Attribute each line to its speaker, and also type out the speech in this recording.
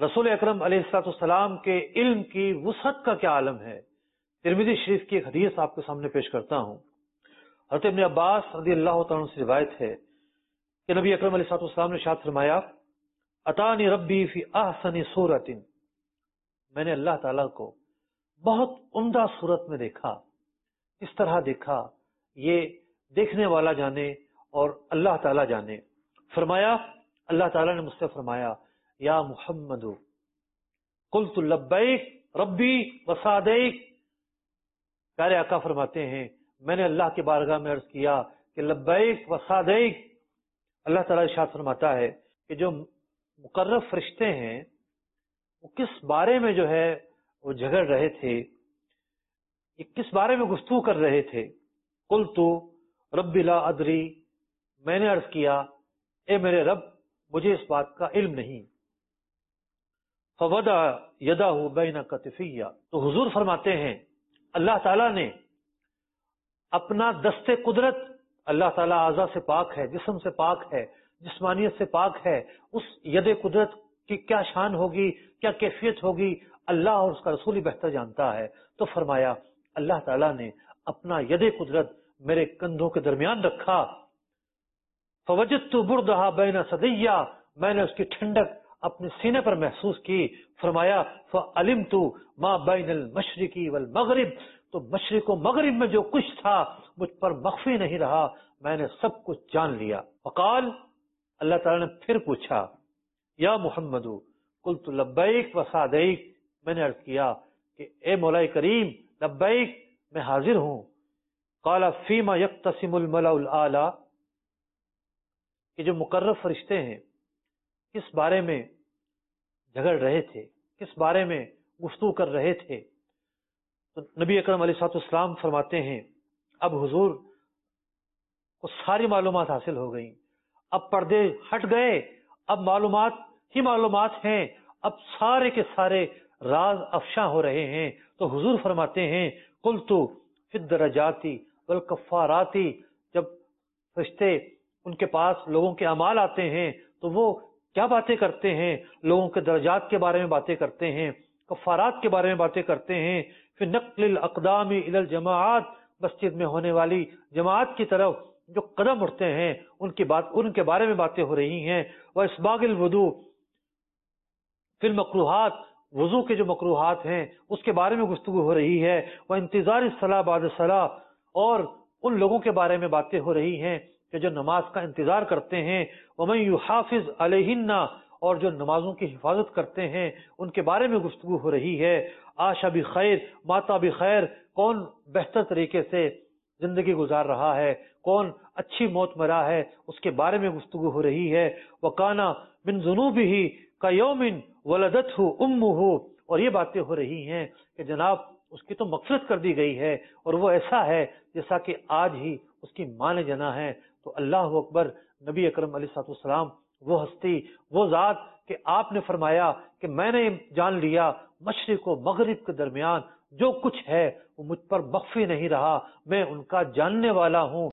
Speaker 1: रसूल अकरम अलैहिस्सलाम के इल्म की वुसअत का क्या आलम है। तिरमिज़ी शरीफ की एक हदीस आपके सामने पेश करता हूँ। हज़रत इब्न अब्बास रज़ियल्लाहु तआला अन्हु से रिवायत है कि नबी अकरम अलैहिस्सलाम ने इरशाद फरमाया, अतानी रब्बी फी अहसनी सूरतिन, मैंने अल्लाह ताला को बहुत उम्दा सूरत में देखा। इस तरह देखा, ये देखने वाला जाने और अल्लाह ताला जाने। फरमाया, अल्लाह ताला ने मुझसे फरमाया, या मुहम्मदु कुल्तु लब्बैक रब्बी व सादैक। प्यारे आका फरमाते हैं, मैंने अल्लाह की बारगाह में अर्ज किया कि लब्बैक व सादैक। अल्लाह ताला इरशाद फरमाता है कि जो मुकर्रब फरिश्ते हैं वो किस बारे में जो है वो झगड़ रहे थे, ये किस बारे में गुफ्तगू कर रहे थे। कुल्तु रब्बी ला अदरी, मैंने अर्ज किया, ए मेरे रब मुझे इस बात का इल्म नहीं। फवदा यदाहु बैन कतिफिया, तो हुजूर फरमाते हैं अल्लाह ताला ने अपना दस्ते कुदरत, अल्लाह ताला आज़ा से पाक है, जिस्म से पाक है, जिस्मानियत से पाक है, उस यदे कुदरत की क्या शान होगी, क्या कैफियत होगी, अल्लाह और उसका रसूल ही बेहतर जानता है। तो फरमाया अल्लाह ताला ने अपना यदे कुदरत मेरे कंधों के दरमियान रखा। फवजदतु बुरदहा बैन सदिया, मैंने उसकी ठंडक अपने सीने पर महसूस की। फरमाया फअलिमतु मा बैनल मशरिकी वल मगरिब, तो मशरिक व मगरिब में जो कुछ था मुझ पर मख्फी नहीं रहा, मैंने सब कुछ जान लिया। वकाल, अल्लाह ताला ने फिर पूछा, या मुहम्मदु कुल्तु लब्बैक व सादैक, मैंने अर्ज किया कि ए मौला करीम लब्बैक, मैं हाजिर हूं। काला फीमा यक्तसिमुल मलाउल आला, कि जो मुकर्रब फरिश्ते हैं किस बारे में झगड़ रहे थे, किस बारे में गुफ्तगू कर रहे थे। तो नबी अकरम अलैहिस्सलाम फरमाते हैं, अब हुजूर को सारी मालूमात हासिल हो गई, अब पर्दे हट गए, अब मालूमात ही मालूमात हैं, अब सारे के सारे राज अफशा हो रहे हैं। तो हुजूर फरमाते हैं, कुल्तु फिद दरजाती वल कफ़ाराती, जब फरिश्ते उनके पास लोगों के अमाल आते हैं तो वो क्या बातें करते हैं, लोगों के दर्जात के बारे में बातें करते हैं, कफ़ारात के बारे में बातें करते हैं। फिर नक़्लिल अक़दामी इलल जमाआत, मस्जिद में होने वाली जमात की तरफ जो कदम उठते हैं उनके बारे में बातें हो रही हैं। व इसबागिल वुदू फिल मकरूहात, वुजू के जो मकरूहात हैं उसके बारे में गुफ्तगू हो रही है। वह इंतजार सलाह बाद सलाह, और उन लोगों के बारे में बातें हो रही हैं कि जो नमाज का इंतजार करते हैं। वमन युहाफिज अलैहिन्ना, और जो नमाजों की हिफाजत करते हैं उनके बारे में गुफ्तगू हो रही है। आशा भी खैर माता भी खैर, कौन बेहतर तरीके से जिंदगी गुजार रहा है, कौन अच्छी मौत मरा है, उसके बारे में गुफ्तगू हो रही है। वकाना मिन जुनूबिही का यौमिन वलदतहु उम्मुहु, और ये बातें हो रही हैं कि जनाब उसकी तो मग़फ़िरत कर दी गई है और वो ऐसा है जैसा कि आज ही उसकी मां ने जना है। तो अल्लाह अकबर, नबी अकरम अलैहिस्सलाम वो हस्ती, वो ज़ात कि आपने फरमाया कि मैंने जान लिया मशरिक व मगरिब के दरमियान जो कुछ है वो मुझ पर मख्फी नहीं रहा, मैं उनका जानने वाला हूँ।